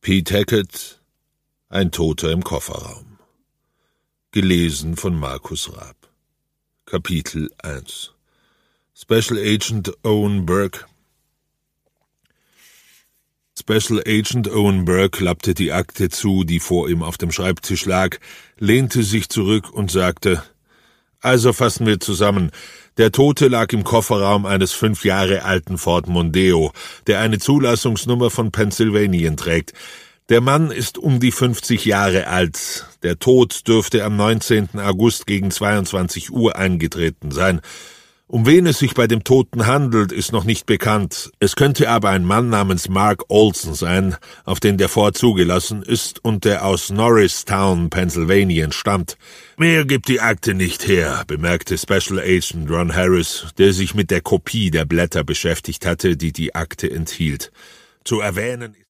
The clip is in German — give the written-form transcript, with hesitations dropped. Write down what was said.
Pete Hackett, ein Toter im Kofferraum. Gelesen von Markus Raab. Kapitel 1. Special Agent Owen Burke klappte die Akte zu, die vor ihm auf dem Schreibtisch lag, lehnte sich zurück und sagte: »Also fassen wir zusammen. Der Tote lag im Kofferraum eines 5 Jahre alten Ford Mondeo, der eine Zulassungsnummer von Pennsylvania trägt. Der Mann ist um die 50 Jahre alt. Der Tod dürfte am 19. August gegen 22 Uhr eingetreten sein. Um wen es sich bei dem Toten handelt, ist noch nicht bekannt. Es könnte aber ein Mann namens Mark Olson sein, auf den der Ford zugelassen ist und der aus Norristown, Pennsylvania, stammt. Mehr gibt die Akte nicht her«, bemerkte Special Agent Ron Harris, der sich mit der Kopie der Blätter beschäftigt hatte, die die Akte enthielt. Zu erwähnen